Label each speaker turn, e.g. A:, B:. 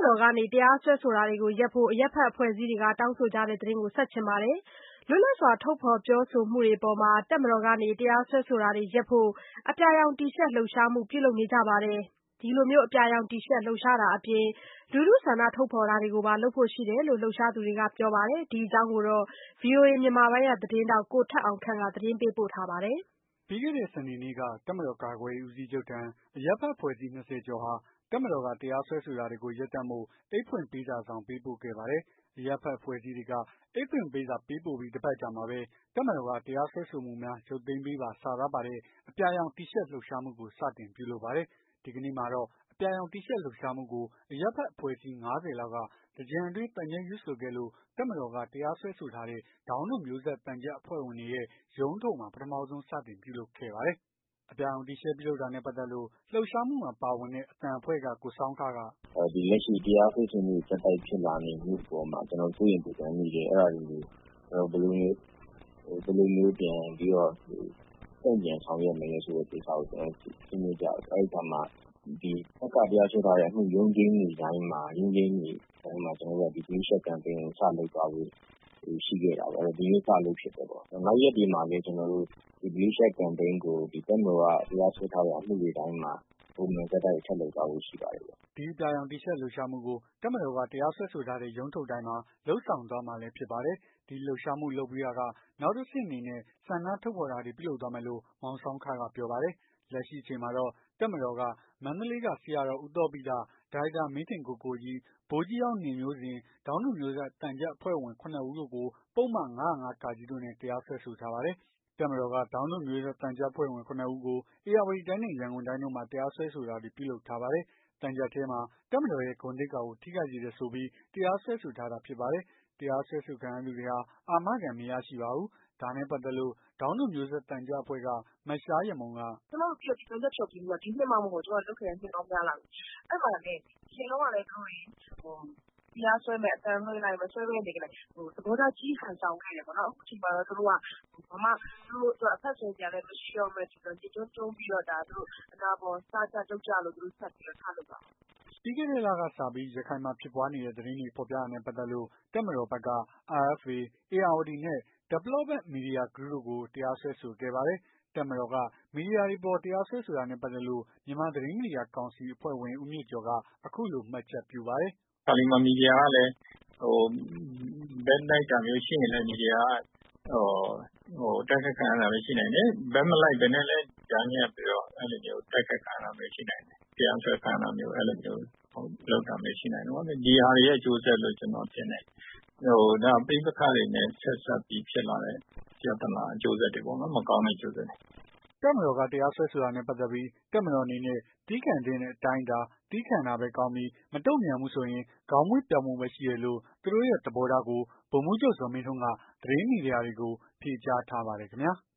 A: မတော်ကနေတရားစွဲဆိုတာတွေကိုရပ်ဖို့အရပ်ဘက်အဖွဲ့အစည်းတွေကတောင်းဆိုကြတဲ့သတင်းကိုဆက်ချင်ပါတယ်။ လွတ်လပ်စွာထုတ်ဖော်ပြောဆိုမှုတွေအပေါ်တပ်မတော်ကနေတရားစွဲဆိုတာတွေရပ်ဖို့အပြာရောင်တီရှပ်လှုပ်ရှားမှုပြုလုပ်နေကြပါတယ်။ ဒီလိုအပြာရောင်တီရှပ်လှုပ်ရှားတာအပြင် လူထုဆန္ဒထုတ်ဖော်တာတွေကိုပါလုပ်ဖို့ရှိတယ်လို့လှုပ်ရှားသူတွေကပြောပါတယ်။ ဒီအကြောင်းကိုဗွီအိုအေမြန်မာပိုင်းသတင်းထောက်ကိုထက်အောင်ခန့်ကသတင်းပေးပို့ထားပါတယ်။
B: ပြီးခဲ့တဲ့စနေနေ့ကတပ်မတော်ကာကွယ်ရေးဦးစီးချုပ်ထံအရပ်ဘက်အဖွဲ့အစည်း20ကျော်ဟာတပ်မတော်ကတရားစွဲဆိုတာတွေကိုရပ်တန့်ဖို့အိတ်ဖွင့်ပေးစာဆောင်ပေးပို့ခဲ့ပါတယ်။ အရပ်ဘက်အဖွဲ့အစည်းတွေကအိတ်ဖွင့်ပေးစာပေးပို့ပြီးတစ်ပတ်ကြာမှာပဲတပ်မတော်ကတရားစွဲဆိုမှုများရုပ်သိမ်းပေးပါစာသားပါတဲ့အပြာရောင်တီရှပ်လှုပ်ရှားမှုကိုစတင်ပြုလုပ်ပါတယ်။ ဒီကနေ့မှာတော့အပြာရောင်တီရှပ်လှုပ်ရှားမှုကိုအရပ်ဘက်အဖွဲ့အစည်း50လောက်က သင်္ကြန်အတွင်းသံချပ်ရွတ်ဆိုခဲ့လို့တပ်မတော်ကတရားစွဲဆိုထားတဲ့ဒေါင်းတို့မျိုးဆက်သံချပ်အဖွဲ့ဝင်တွေရဲ့ရုံးထုတ်မှာပထမဆုံးစတင်ပြုလုပ်ခဲ့ပါတယ်။ အပြာရောင်တီရှပ်ပြုလုပ်တာနဲ့ပတ်သက်လို့လှုပ်ရှားမှုမှာပါဝင်တဲ့အသံအဖွဲ့ကကိုဆောင်းခက
C: ဒီလက်ရှိတရားစွဲဆိုမှုဆက်တိုက်ဖြစ်လာနေမှုအပေါ်မှာကျွန်တော်စိုးရိမ်ပူပန်မိတယ်အဲ့ဒါတွေကိုဘယ်လိုမျိုးပြန်ပြီးတော့တုံ့ပြန်ဆောင်ရွက်မလဲဆိုတဲ့ကိစ္စကိုကျွန်တော်ဆွေးနွေးကြတယ်အဲ့ဒီအခါမှာဒီဘက်ကတရားစွဲထားတဲ့အမှုရုံးချိန်းတွေတိုင်းမှာကျွန်တော်တို့ကဒီ Police Campaign ကိုစလုပ်သွားဖို့ရှိခဲ့တာပေါ့ဒီနေ့စလုပ်ဖြစ်တယ်ပေါ့နောက်ရက်တွေမှာလည်းကျွန်တော်တို့ဒီ Police Campaign ကိုတပ်မတော်ကတရားစွဲထားတဲ့အမှုတွေတိုင်းမှာပုံမှန်ဆက်တိုက်ဆက်လုပ်သွားဖို့ရှိပါတယ်ဗျ
B: ဒီအပြာရောင်တီရှပ်လှုပ်ရှားမှုကိုတပ်မတော်ကတရားစွဲဆိုထားတဲ့ရုံးထုတ်တိုင်းမှာလုပ်ဆောင်သွားမှာလည်းဖြစ်ပါတယ်။ ဒီလှုပ်ရှားမှုလုပ်ပြီးတာကနောက်တစ်ဆင့်အနေနဲ့ဆန္ဒထုတ်ဖော်တာတွေပြုလုပ်သွားမယ်လို့မောင်ဆောင်းခကပြောပါတယ်။ လက်ရှိအချိန်မှာတော့တပ်မတော်ကမန္တလေးကဆရာတော်ဦးသောဘိတ ဒါရိုက်တာမင်းထင်ကိုကိုကြီး ဗိုလ်ကြီးဟောင်းနေမျိုးဇင် ဒေါင်းတို့မျိုးဆက်သံချပ်အဖွဲ့ဝင် ၇ ဦးတို့ကို ပုဒ်မ ၅၀၅ တို့နဲ့တရားစွဲဆိုထားပါတယ်။ တပ်မတော်ကဒေါင်းတို့မျိုးဆက်သံချပ်အဖွဲ့ဝင် ၇ ဦးကို ဧရာဝတီတိုင်းနဲ့ရန်ကုန်တိုင်းတို့မှာတရားစွဲဆိုတာတွေပြုလုပ်ထားပါတယ်။ သံချပ်ထဲမှာတပ်မတော်ရဲ့ဂုဏ်သိက္ခာကိုထိခိုက်စေတယ်ဆိုပြီးတရားစွဲဆိုထားတာဖြစ်ပါတယ်။ တရားစွဲဆိုခံရသူတွေဟာအာမခံမရရှိပါဘူး။ ဒါနဲ့ပတ်သက်လို့ဒေါင်းတို့မျိုးဆက်သံချပ်အဖွဲ့ကမရှားယမုံက
D: ကျွန်တော်တို့သံချပ်ဖျော်ဖြေမှုကဒီနှစ်မှမဟုတ်ကျွန်တော်တို့လုပ်ခဲ့တာနှစ်ပေါင်းများလာပြီအဲ့မှာလည်းအရင်တုန်းကလည်းသူတို့တွေတရားစွဲမယ်အသံလွှင့်လိုက်မစွဲဘဲနေလိုက်သဘောထားကြီးဟန်ဆောင်ခဲ့တယ်ပေါ့နော်အခုချိန်မှာတော့သူတို့ကဘာမှသူတို့အတွက်အဖက်ဆယ်စရာလည်းမရှိတော့မဲ့ဒီလိုညစ်ကျွန်းတွန်းပြီးတော့သူတို့အနာပေါ်စကြတုတ်ကြလို့သူတို့ဆက်ပြီးတော့ထားလုပ်တာ
B: ပြီးခဲ့တဲ့လကစပြီးရခိုင်မှာဖြစ်ပွားနေတဲ့သတင်းတွေဖော်ပြတာနဲ့ပတ်သက်လို့တပ်မတော်ဘက်က RFA ဧရာဝတီနဲ့ Development Media Group တို့ကိုတရားစွဲဆိုခဲ့ပါတယ်။ တပ်မတော်ကမီဒီယာတွေအပေါ်တရားစွဲဆိုတာနဲ့ပတ်သက်လို့မြန်မာသတင်းမီဒီယာကောင်စီအဖွဲ့ဝင်ဦးမြင့်ကျော်ကအခုလိုမှတ်ချက်ပြုပါတယ်
E: ။ ပါလီမန်မီဒီယာကလည်းဘက်လိုက်တာမျိုးရှိရင်လည်းမီဒီယာကတိုက်ခိုက်ခံရတာမျိုးရှိနိုင်တယ်ဘက်မလိုက်ဘဲနဲ့လည်းကြားညပ်ပြီးတော့အဲ့လိုမျိုးတိုက်ခိုက်ခံရတာမျိုးရှိနိုင်တယ်တရားစွဲခံရတာမျိုးအဲ့လိုမျိုးလုပ်တာမျိုးရှိနိုင်တယ်ပေါ့ဒီဟာတွေရဲ့အကျိုးဆက်လို့ကျွန်တော်ထင်တယ်ဒါပဋိပက္ခတွေနဲ့ဆက်စပ်ပြီးဖြစ်လာတဲ့ပြဿနာအကျိုးဆက်တွေပေါ့နော်မကောင်းတဲ့အကျိုးဆက်တွေ
B: တပ်မတော်ကတရားစွဲဆိုတာနဲ့ပတ်သက်ပြီးတပ်မတော်အနေနဲ့တီးခံသင့်တဲ့အတိုင်းအတာတီးခံတာပဲကောင်းပြီးမတုံ့ပြန်ဘူးဆိုရင်ခေါင်းမွေးပြောင်မှုပဲရှိတယ်လို့သူတို့ရဲ့သဘောထားကိုဗိုလ်မှူးချုပ်ဇော်မင်းထွန်းကသတင်းမီဒီယာတွေကိုဖြေကြားထားပါတယ်ခင်ဗျာ။